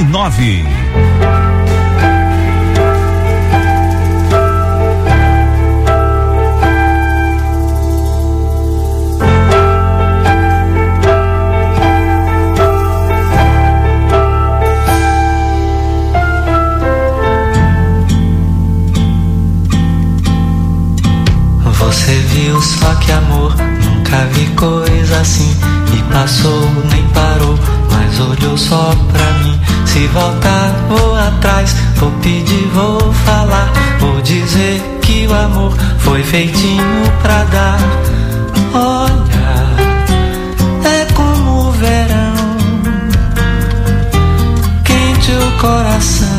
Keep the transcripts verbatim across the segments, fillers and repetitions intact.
e nove. Você viu só que amor, nunca vi coisa assim. E passou, nem parou, mas olhou só pra mim. Se voltar, vou atrás, vou pedir, vou falar. Vou dizer que o amor foi feitinho pra dar. Olha, é como o verão, quente o coração.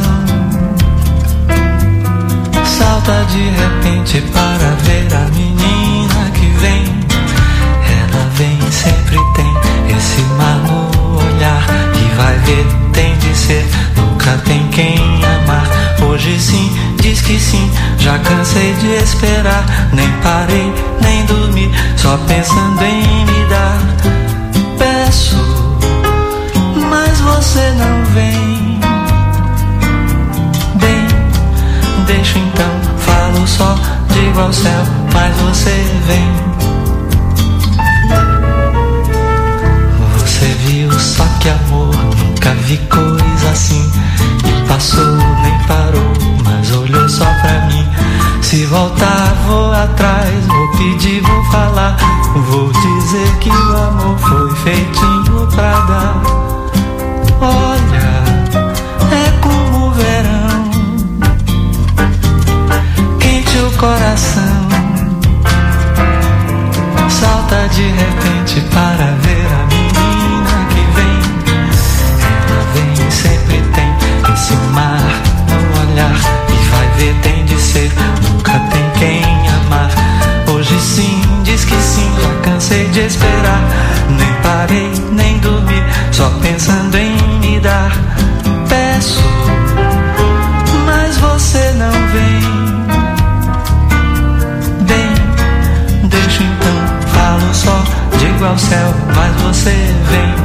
Salta de repente para ver a menina que vem. Ela vem, sempre tem esse mar no olhar. E vai ver, tem de ser, nunca tem quem amar. Hoje sim, diz que sim, já cansei de esperar. Nem parei, nem dormi, só pensando em me dar. Peço, mas você não vem. Bem, deixo então, falo só, digo ao céu, mas você vem. Você viu só que amor, nunca vi coisa assim. E passou, nem parou, mas olhou só pra mim. Se voltar, vou atrás, vou pedir, vou falar. Vou dizer que o amor foi feitinho pra dar. Olha, é como o verão, quente o coração. Salta de repente para ver a menina que vem. Ela vem, sempre tem esse mar no olhar. E vai ver, tem de ser, nunca tem quem amar. Hoje sim, diz que sim, já cansei de esperar. Nem parei, nem dormi, só pensando em me dar. Peço, mas você não vem. Bem, deixo então, falo só, digo ao céu, mas você vem.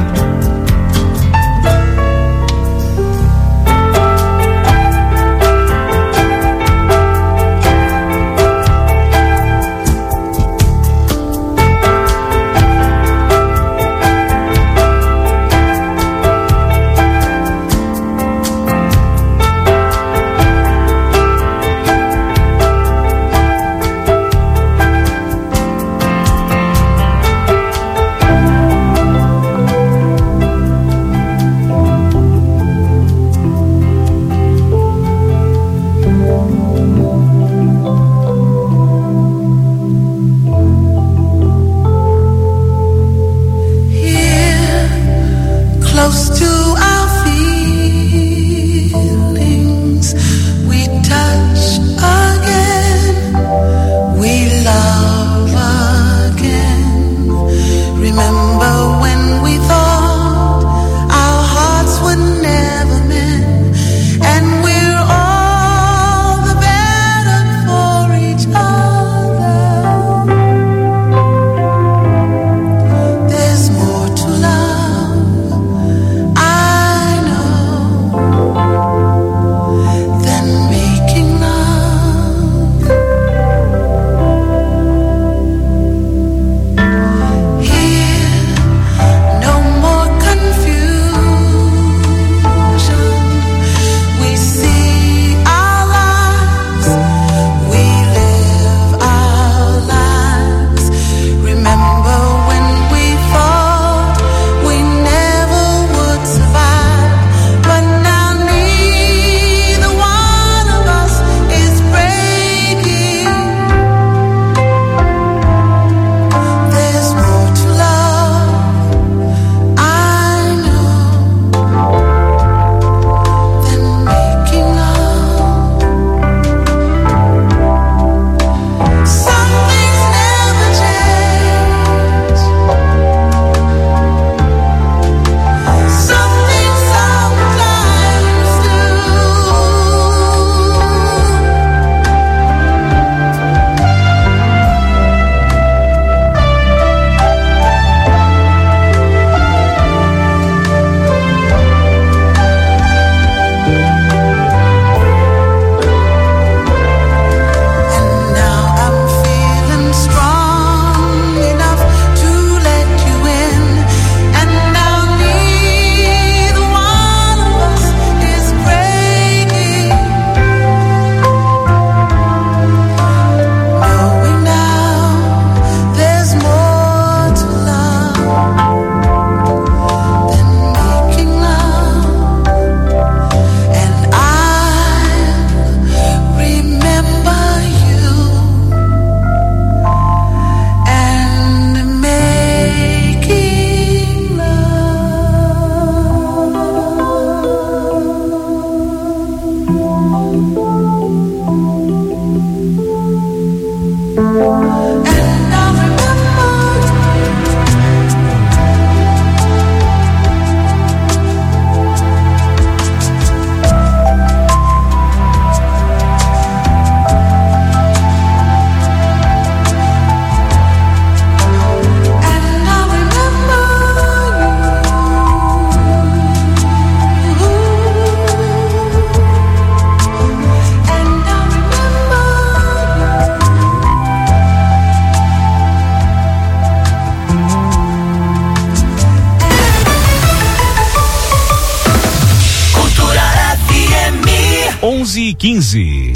onze e quinze.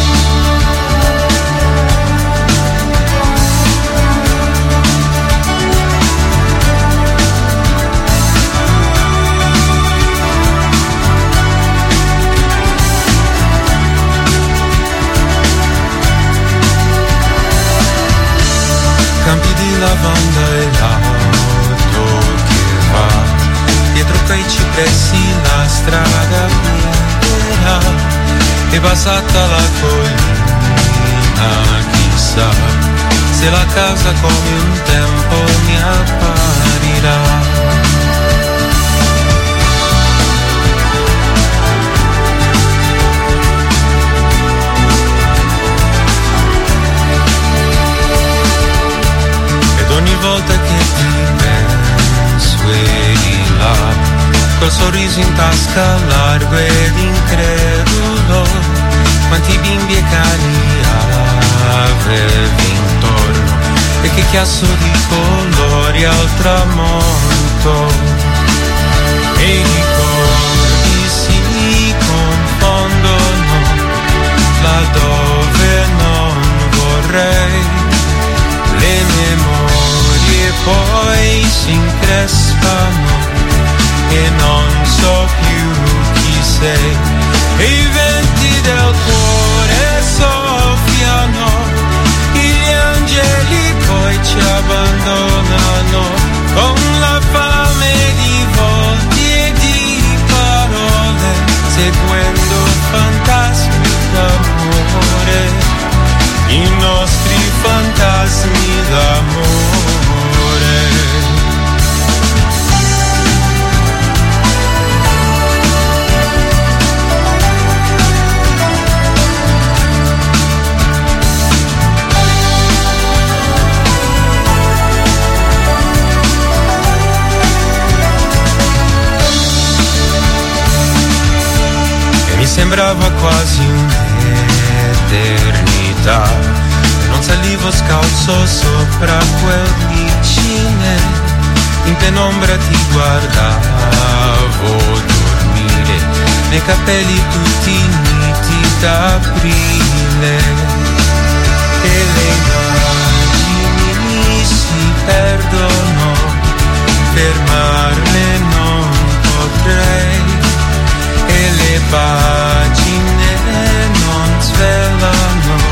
Campi di lavanda e l'auto che va dietro quei cipressi, la strada piena è passata la collina, chissà se la casa come un tempo mi apparirà. Ogni volta che ti penso e di là, col sorriso in tasca largo ed incredulo, quanti bimbi e cani avevi intorno e che chiasso di colori al tramonto. E i ricordi si confondono laddove non vorrei, le memorie poi si increspano e non so più chi sei, e i venti del cuore soffiano, gli angeli poi ci abbandonano, con la fame di volti e di parole, seguendo fantasmi d'amore, i nostri fantasmi d'amore. E mi sembrava quasi un'eternità, non salivo scalzo sopra quel vicine, in penombra ti guardavo dormire, nei capelli tutti niti d'aprile, e le immagini si perdono, fermarle non potrei, e le pagine non svelano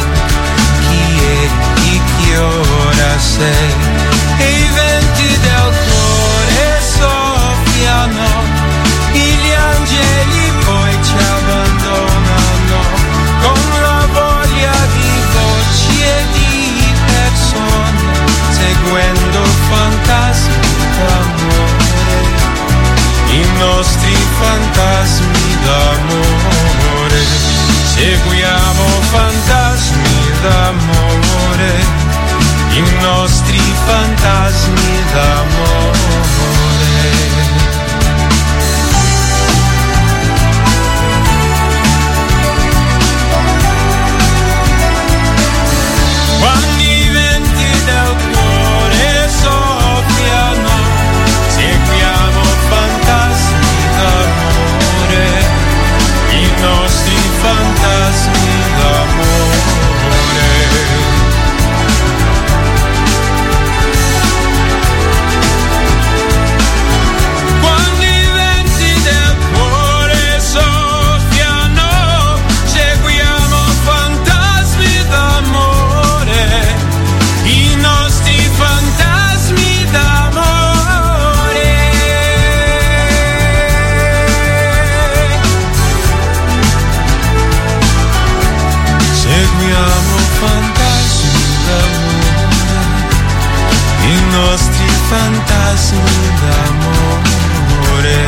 di che ora sei, e i venti del cuore soffiano, gli angeli poi ci abbandonano, con la voglia di voci e di persone, seguendo fantasmi d'amore, i nostri fantasmi d'amore, seguiamo fantasmi d'amore, i nostri fantasmi d'amore. Quando i venti del cuore soffiano, seguiamo fantasmi d'amore, i nostri fantasmi d'amore. Fantasmi d'amore.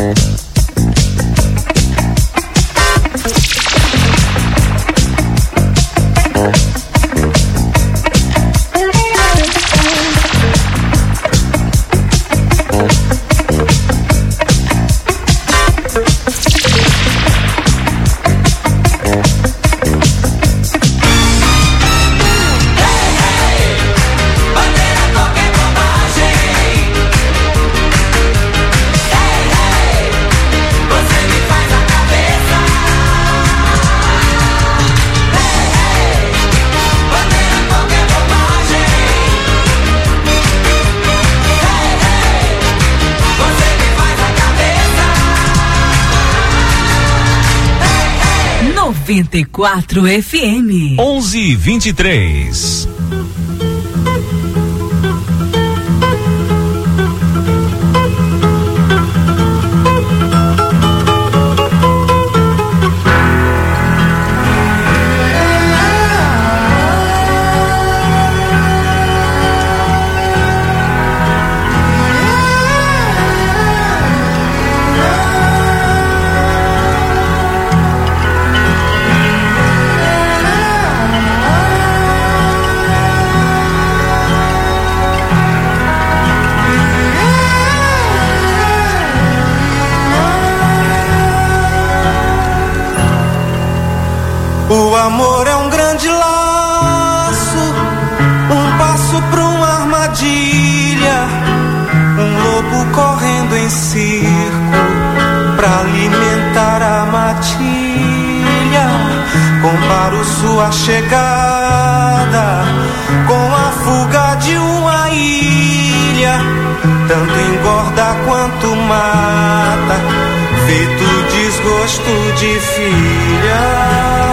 noventa e quatro F M. onze e vinte e três. O amor é um grande laço, um passo pra uma armadilha, um lobo correndo em circo pra alimentar a matilha. Comparo sua chegada com a fuga de uma ilha, tanto engorda quanto mata, feito desgosto de filha.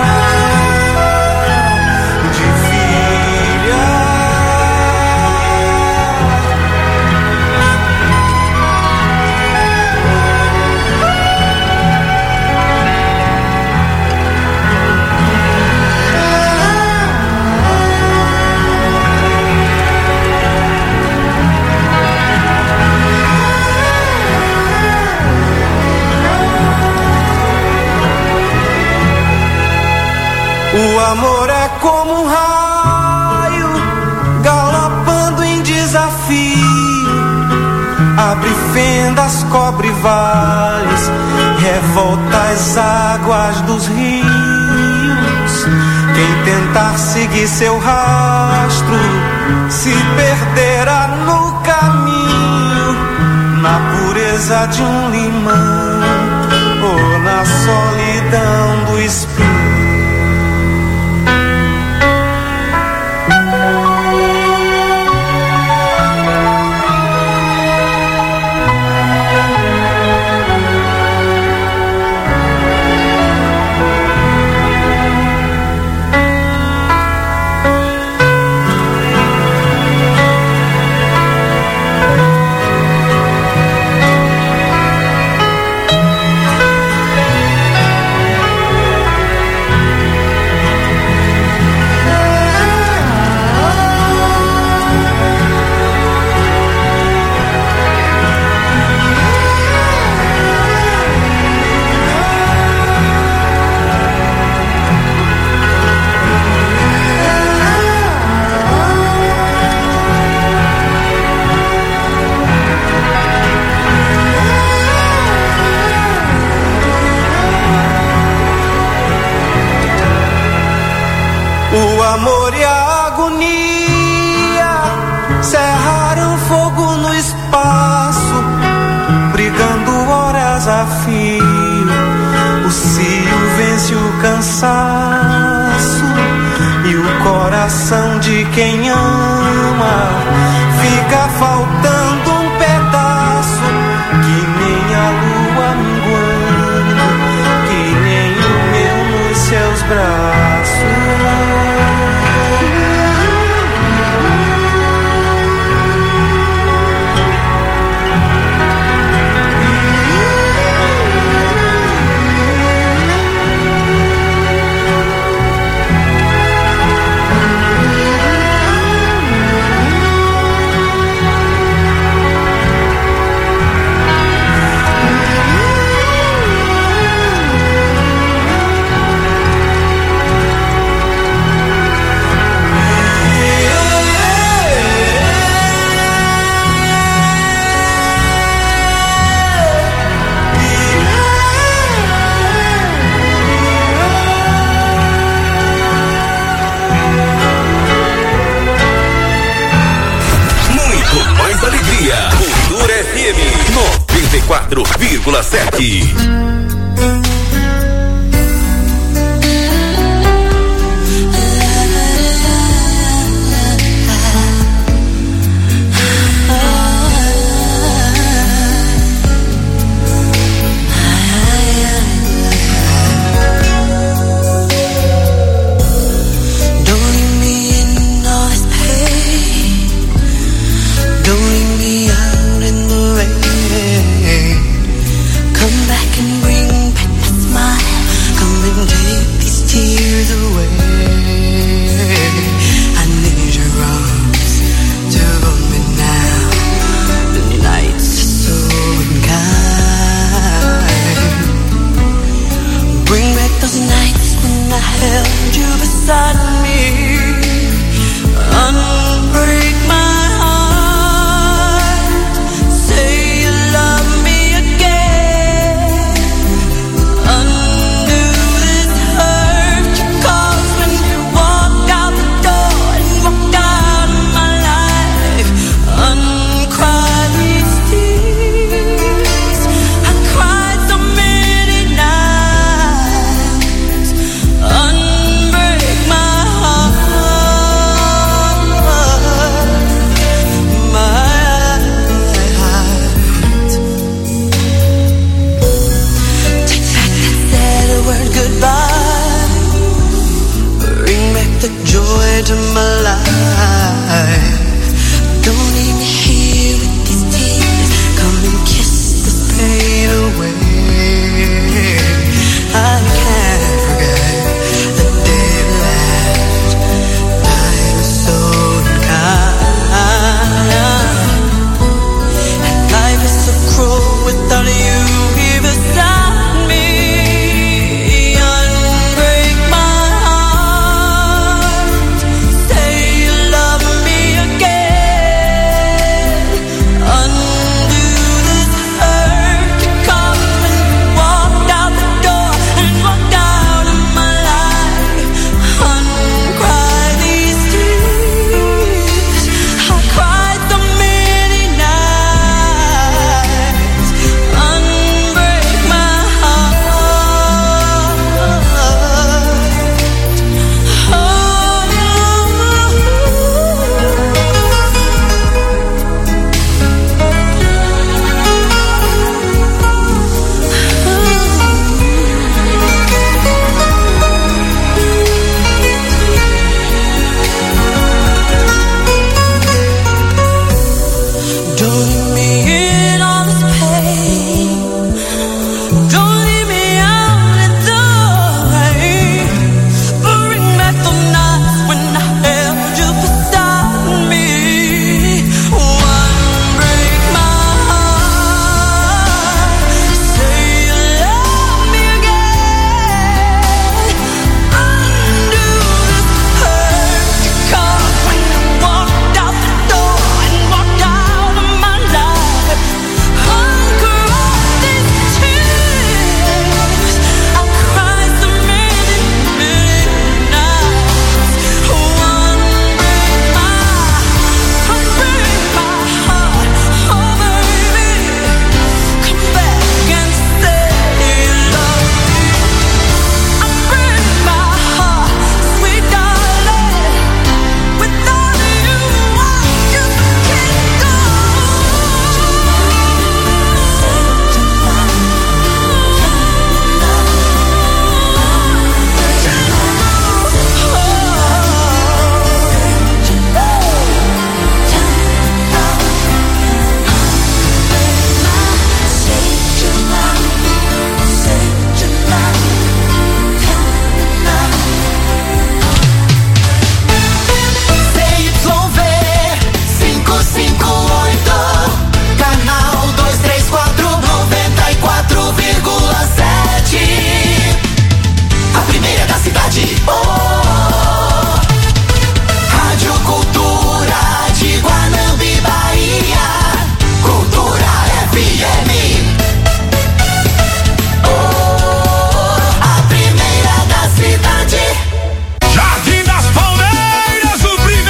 O amor é como um raio, galopando em desafio, abre fendas, cobre vales, revolta as águas dos rios. Quem tentar seguir seu rastro se perderá no caminho, na pureza de um limão ou na solidão do espinho. O amor e a agonia cerraram fogo no espaço, brigando horas a fio. O cio vence o cansaço e o coração de quem ama fica faltando um pedaço, que nem a lua minguando, que nem o meu nos seus braços. quatro vírgula sete.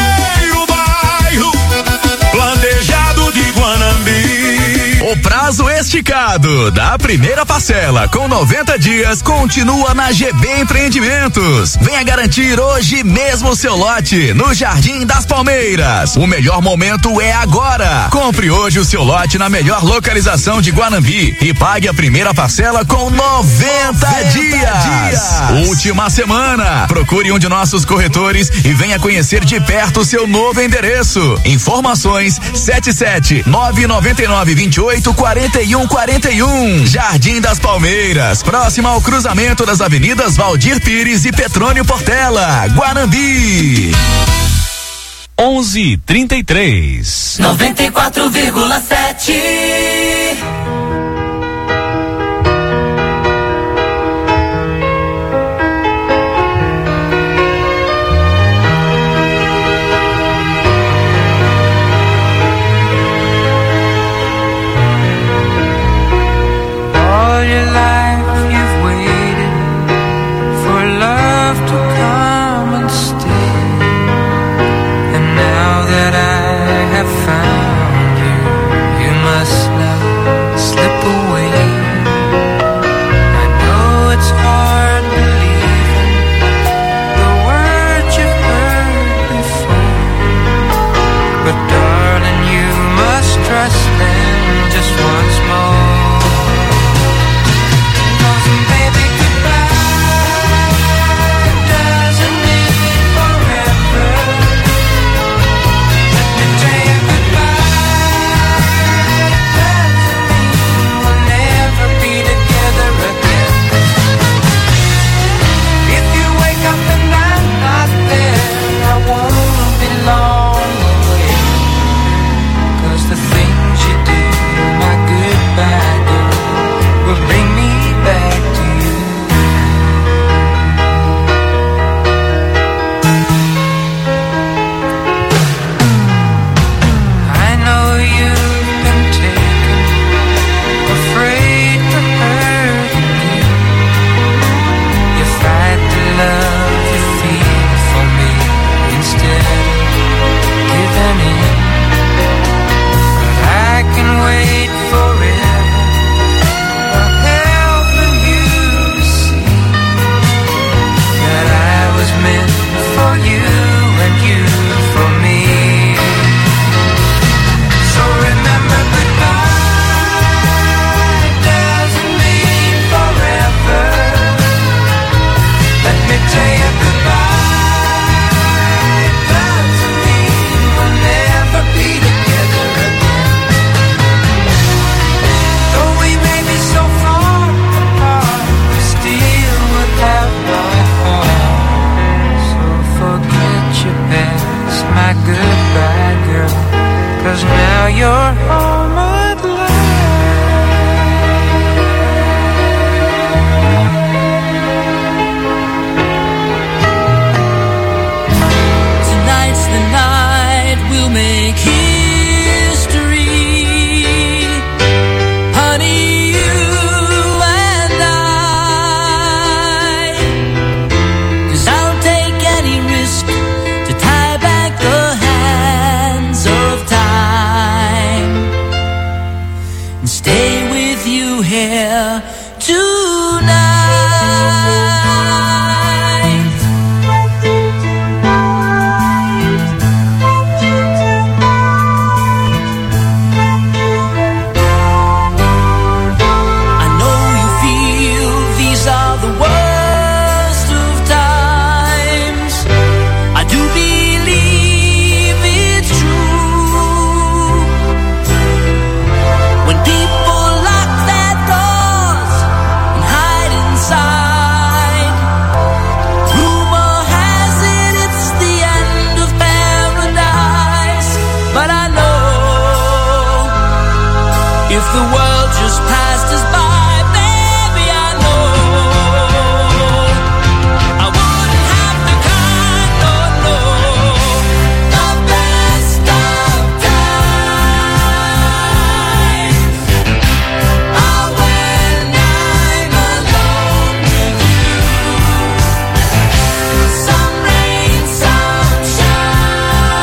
prazo esticado da primeira parcela com noventa dias continua na G B Empreendimentos. Venha garantir hoje mesmo o seu lote no Jardim das Palmeiras. O melhor momento é agora. Compre hoje o seu lote na melhor localização de Guanambi e pague a primeira parcela com noventa dias. Última semana. Procure um de nossos corretores e venha conhecer de perto o seu novo endereço. Informações sete sete nove nove nove dois oito quatro um quatro um. Jardim das Palmeiras, próximo ao cruzamento das avenidas Valdir Pires e Petrônio Portela, Guanambi. onze e trinta e três. noventa e quatro vírgula sete. All your life you've waited for love to come and stay, and now that I have found you, you must not slip away. I know it's hard believing the words you've heard before, but darling, you must trust them just once more.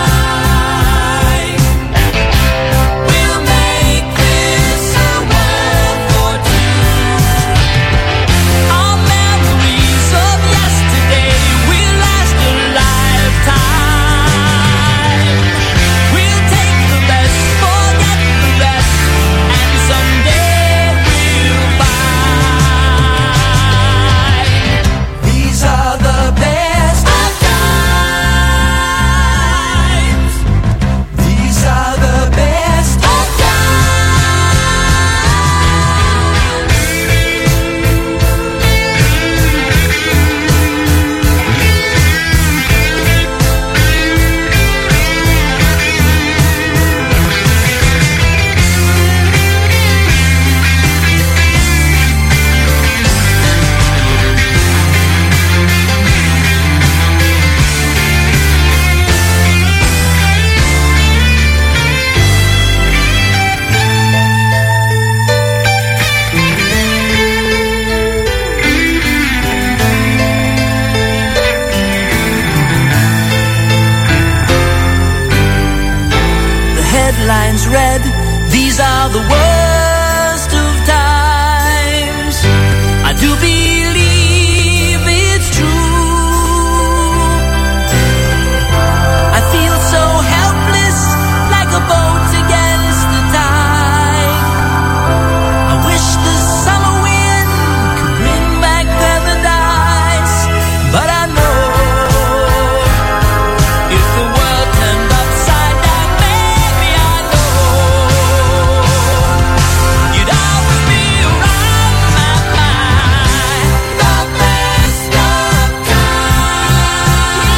We'll make this a world. worst of times, I do believe it's true. I feel so helpless, like a boat against the tide. I wish the summer wind could bring back paradise, but I know if the world turned upside down, baby, I know you'd always be around my mind. The best of times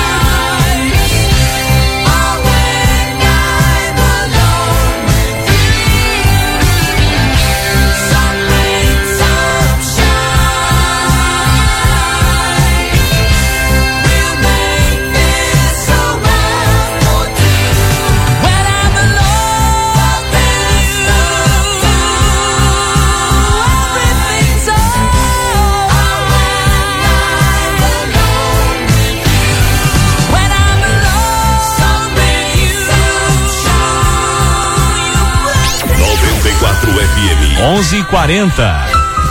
are when I'm alone with you. Some rain, some shine, we'll make this a world for two. When I'm alone with you, everything's alright. When I'm alone with you, noventa e quatro F M. onze e quarenta.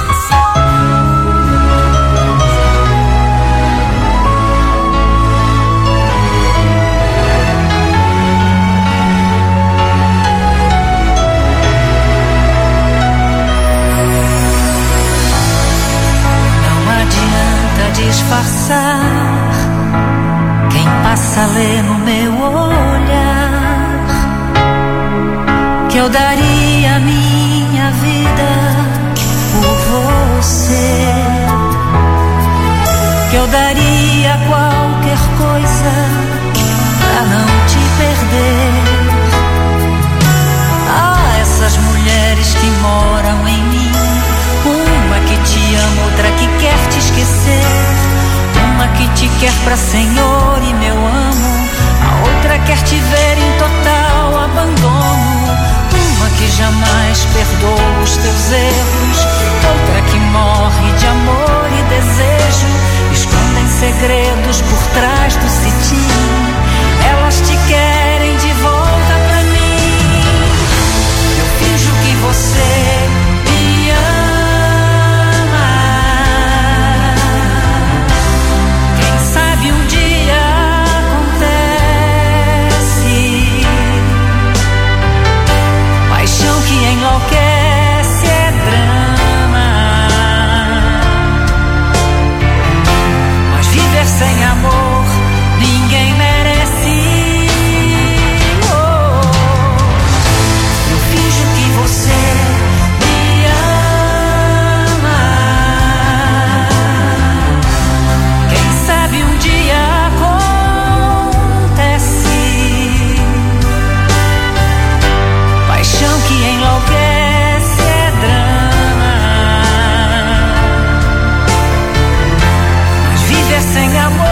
não adianta disfarçar. Quem passa lê no meu olhar que eu daria a minha vida por você, que eu daria qualquer coisa pra não te perder. Ah, essas mulheres que moram em mim, uma que te ama, outra que quer te esquecer, uma que te quer pra senhor e meu amo, a outra quer te ver em total abandono, uma que jamais perdoa os teus erros, outra que morre de amor e desejo, escondem segredos por trás do cetim, elas te querem de volta pra mim. Eu finjo que você me ama, quem sabe um dia acontece, paixão que enlouquece é drama, mas viver sem amor ninguém merece. Oh, eu finjo que você me ama, quem sabe um dia acontece, paixão que enlouquece é drama, mas viver sem amor.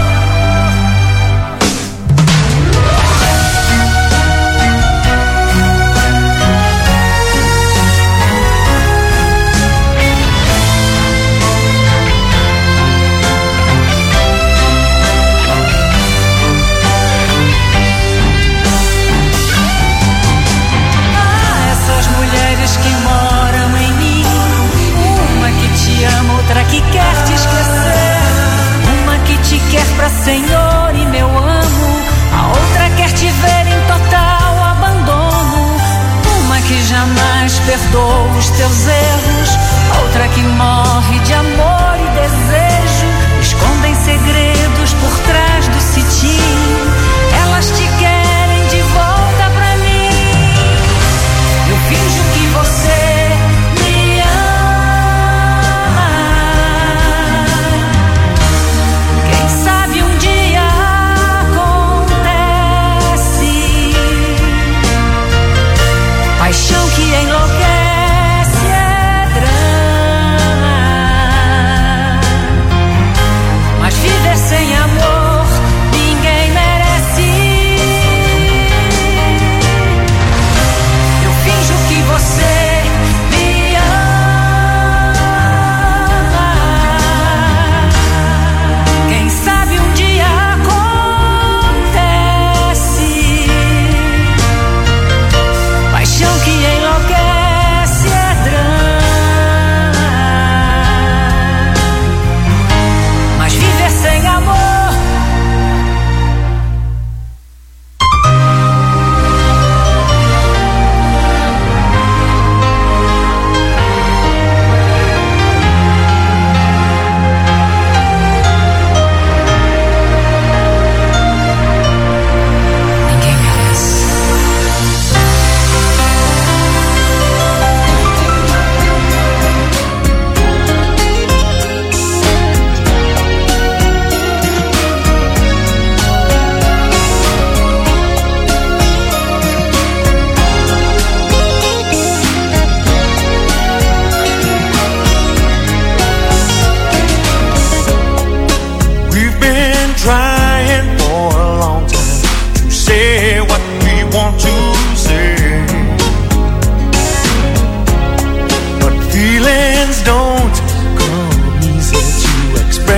Ah, essas mulheres que moram em mim, uma que te ama, outra que quer te esquecer, uma que te quer pra senhor e meu amo, a outra quer te ver em total abandono, uma que jamais perdoa os teus erros, outra que morre de amor e desejo, escondem segredos por trás do cetim, elas te querem de volta pra mim. Eu finjo que você me ama, quem sabe um dia acontece, paixão que enlouquece é drama,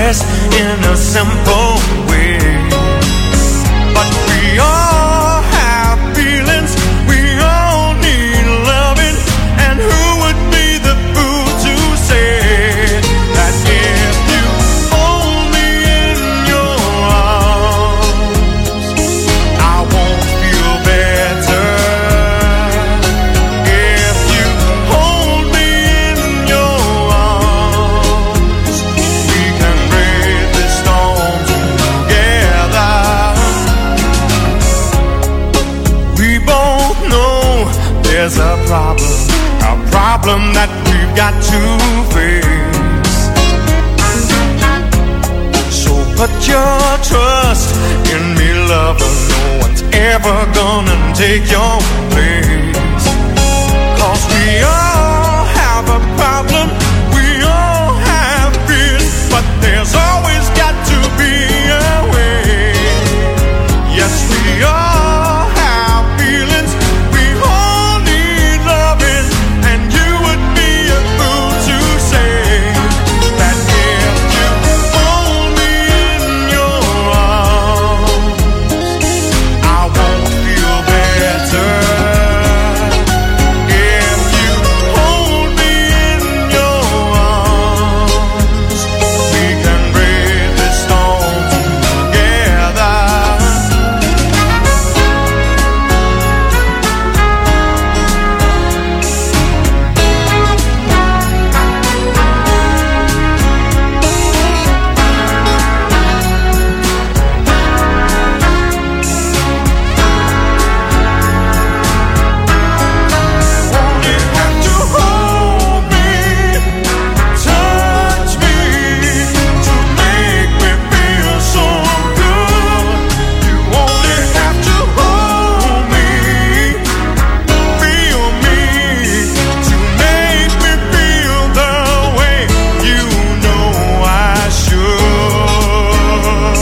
expressed in a simple way. But we all have feelings, we all need loving, and who would be the fool to say that if you hold me in your arms, I won't feel better. If you hold me in your arms, we can brave the storm together. We both know there's a problem, a problem that we've got to face. So put your trust in me, lover. No one's ever gonna take your place. 'Cause we all have a problem, we all have fears, but there's always got to be a way. Yes, we all have feelings, we all need loving, and you would be a fool to say that if you hold me in your arms, I won't feel better. If you hold me in your arms, we can brave this storm together. You have to hold me, touch me, to make me feel so good. You only have to hold me, feel me, to make me feel the way you know I should.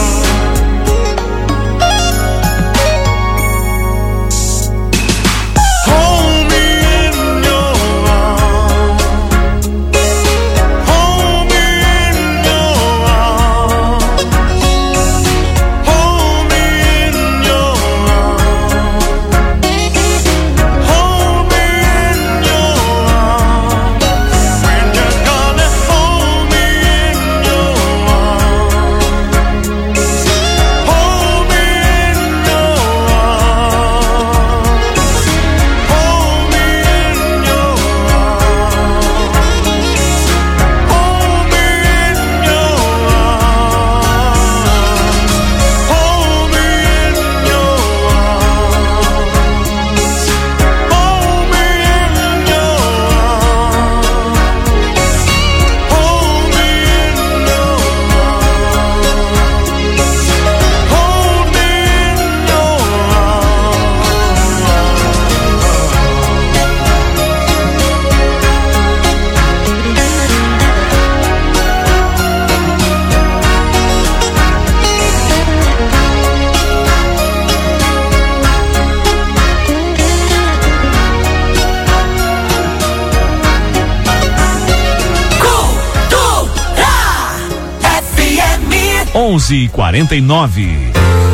Hold me in your arms, hold me in your arms, hold me in your arms, hold me in your arms. When you're gonna hold me in your arms, hold me in your arms, hold me in your arms, hold me in your arms, hold me in your arms, hold me in your arms, hold me in your arms, hold me in your Cultura F M. onze e quarenta e nove.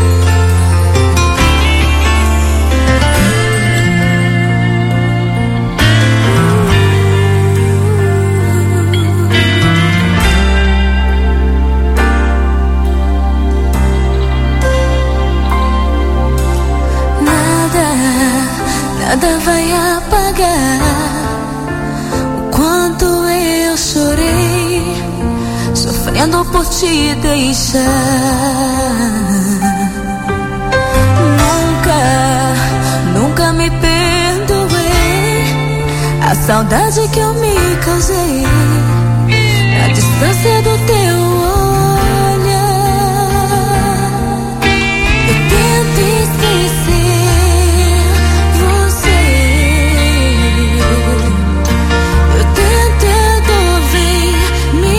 Nada, nada vai apagar o quanto eu chorei, sofrendo por te deixar. Nunca, nunca me perdoei a saudade que eu me causei na distância do teu olhar. Eu tento esquecer você, eu tento, a dor vem me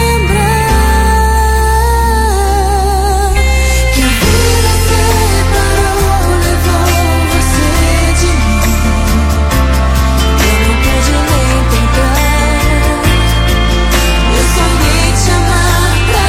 lembrar que a vida separou, levou você de mim. Eu não pude nem tentar. Eu sonhei te amar pra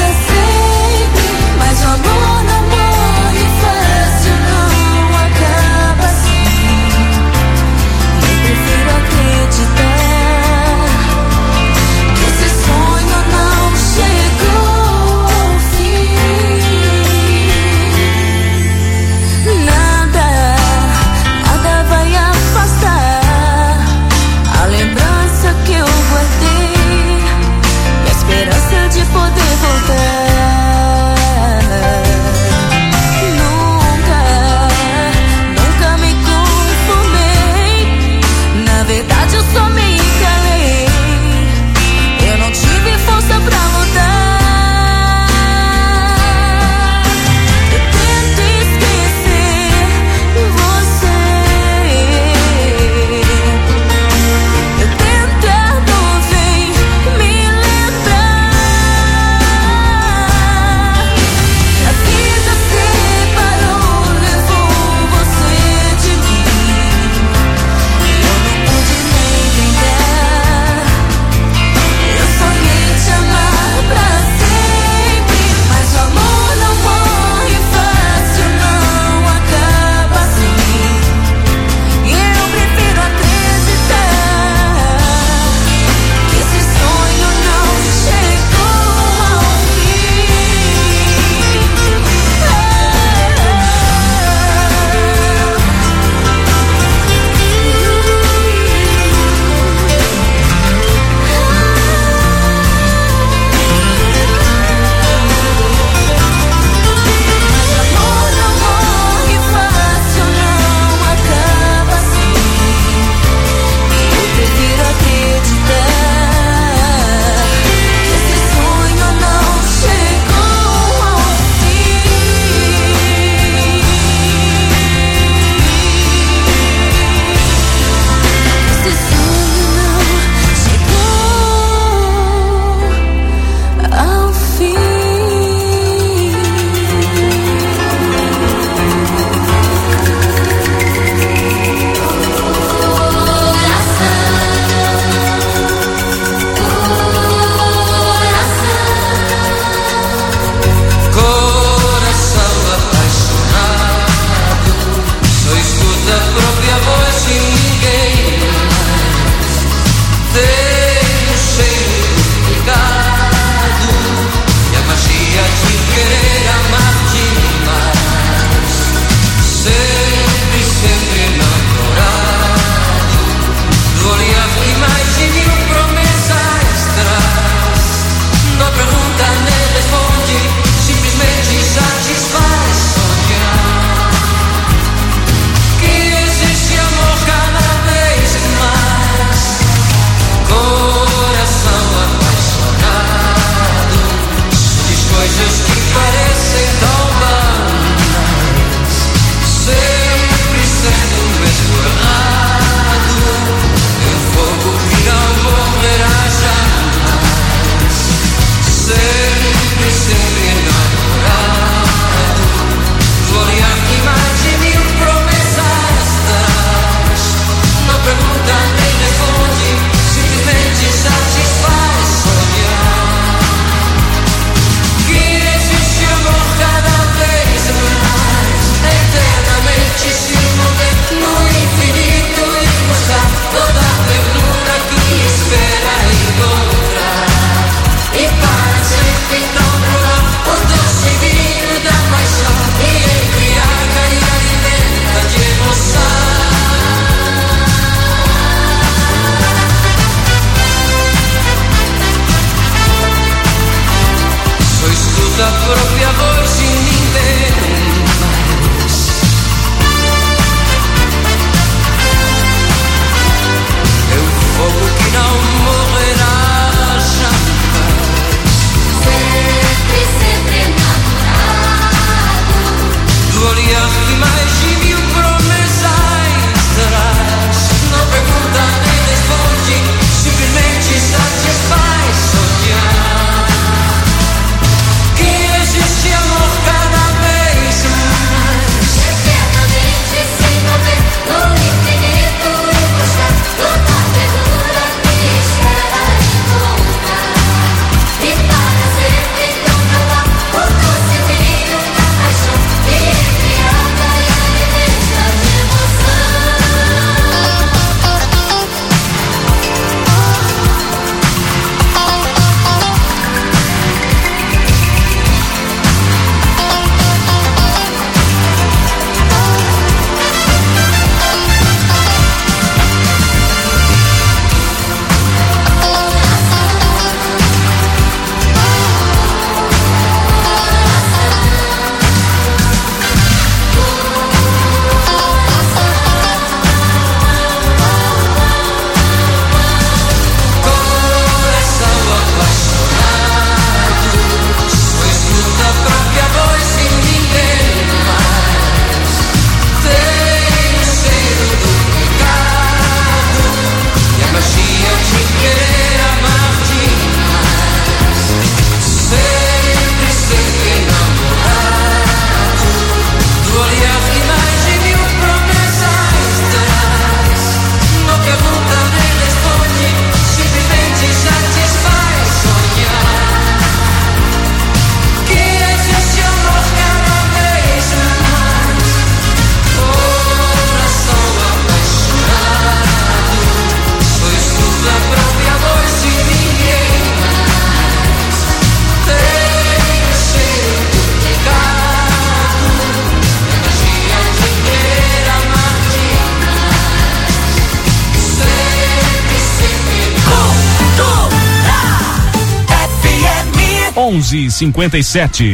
onze cinquenta e sete.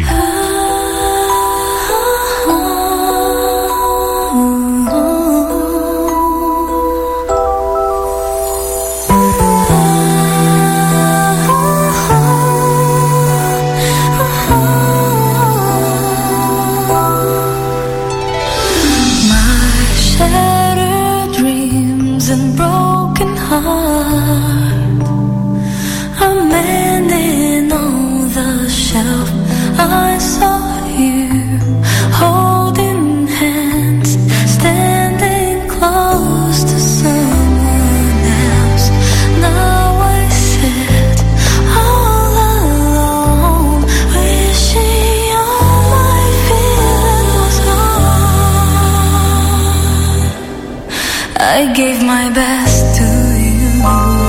I gave my best to you,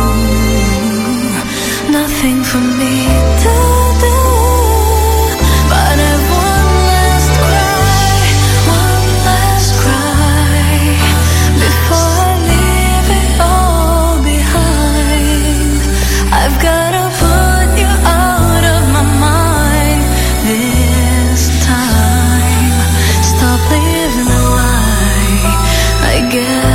nothing for me to do, but I've one last cry, one last cry, before I leave it all behind. I've gotta put you out of my mind this time, stop living a lie, I guess.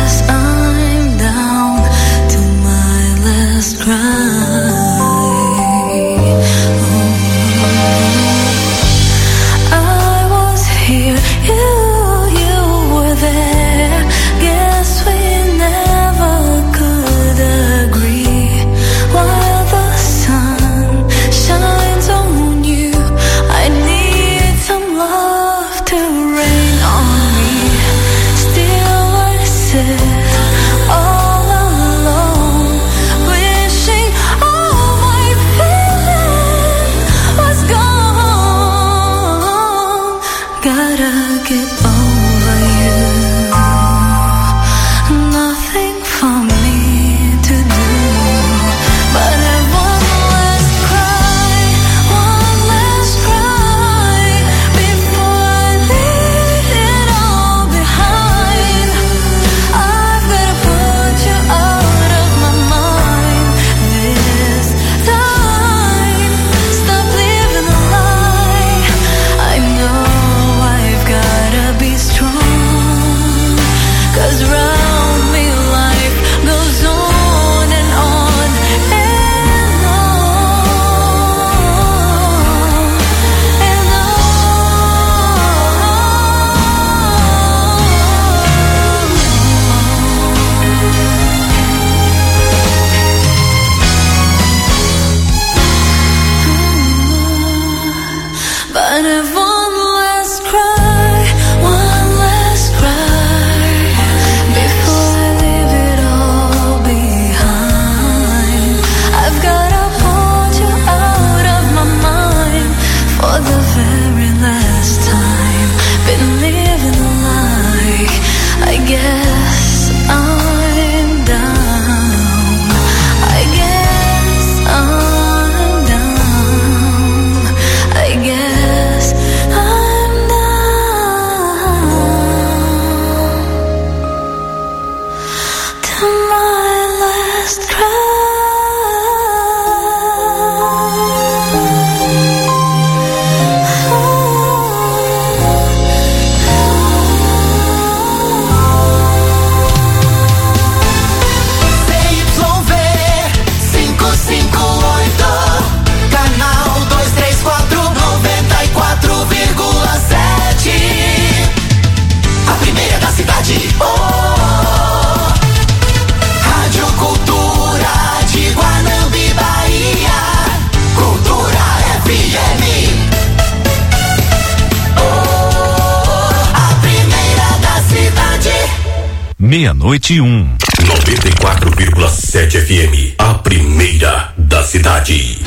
Meia-noite e um. noventa e quatro vírgula sete F M, a primeira da cidade.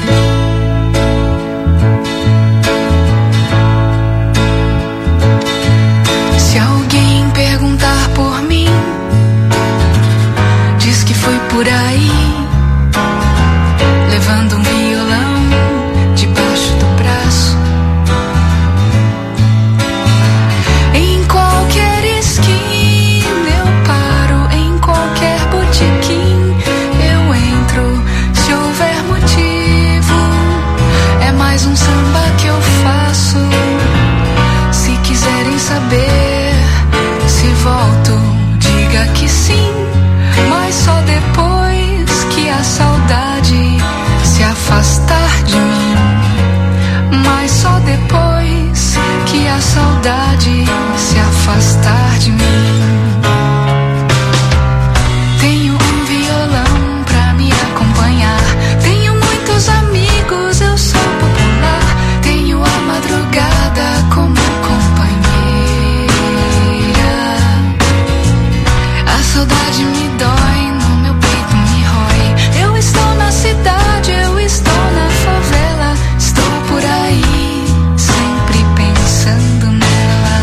Se alguém perguntar por mim, diz que foi por aí, levando um violão debaixo do braço. Em qualquer esquina eu paro, em qualquer botequim eu entro. Se houver motivo, é mais saudade se afastar de mim. Tenho um violão pra me acompanhar. Tenho muitos amigos, eu sou popular. Tenho a madrugada como companheira. A saudade me dói, no meu peito me rói. Eu estou na cidade, eu estou na favela. Estou por aí, sempre pensando nela.